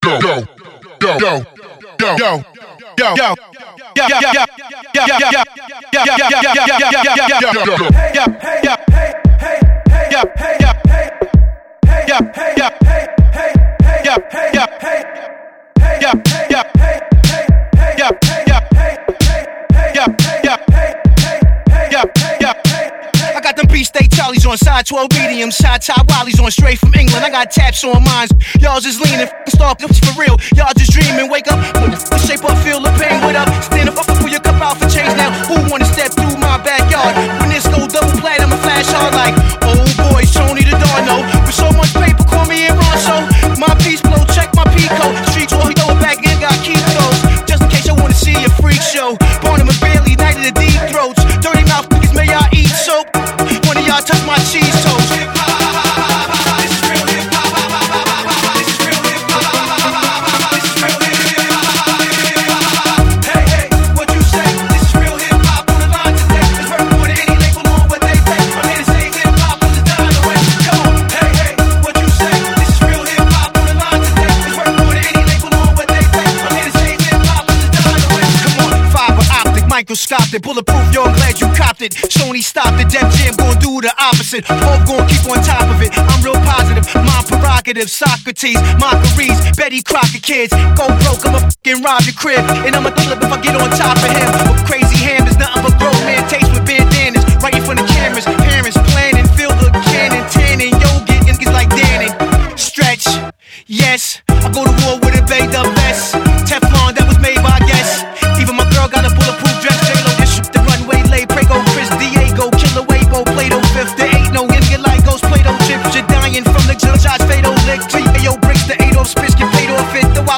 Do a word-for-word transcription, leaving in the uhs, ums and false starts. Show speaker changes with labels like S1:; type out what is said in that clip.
S1: go, go, go, go, go, go, go, go. Yeah, yeah, yeah, yeah, yeah, yeah, yeah, yeah, yeah, yeah, yeah, yeah, yeah, yeah, yeah, yeah, hey, hey, yeah, hey, yeah, hey, hey, yeah, hey, yeah, hey, hey, yeah, hey, yeah, hey, hey, yeah, yeah, hey, hey, yeah, yeah, hey, hey, yeah, yeah, hey, hey, yeah, yeah. I got them beefsteak Charlies on side twelve medium, shot top Wallies on straight from England. I got taps on mines. Y'all just leaning, f***ing start for real. Y'all just dreaming, wake up when the f***ing shape up, feel the pain. What up? Stand up, up for your cup out for change now. Who wanna step through my backyard? When this go double plat, I'ma flash hard like old boys, Tony the Darno. With so much paper, call me in Ronso. My piece blow, check my Pico. Streets all he throw it back in, got keep those. Just in case you wanna see a freak show. Barnum and Bailey, night of the deep throats. Dirty mouth niggas, may y'all eat soap. One of y'all touch my cheese toast. Microscopic, bulletproof, yo, I'm glad you copped it. Sony stopped it, Def Jam gon' do the opposite. Both gon' keep on top of it. I'm real positive, my prerogative. Socrates, mockeries, Betty Crocker kids. Go broke, I'ma f***ing rob your crib. And I'ma flip if I get on top of him. With crazy ham, there's nothing but grown man taste with bandanas. Right in front of cameras, parents planning, feel the cannon, tanning. Yo, get niggas like Dannon. Stretch, yes, I go to war with a Bay the best. Teflon that was made by guess. Even my girl got a bulletproof dress. J-Lo just shoot the runway, lay Prego, Chris Diego, Killer Weibo, Play-Doh fifth. There ain't no Indian like ghost Play-Doh chips. You're dying from the Judge Fado lick. T A O bricks, the eight off spits get paid off it. The